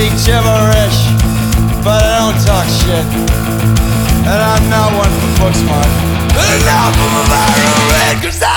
speak gibberish, but I don't talk shit. And I'm not one for book smart. Enough of a viral red, 'cause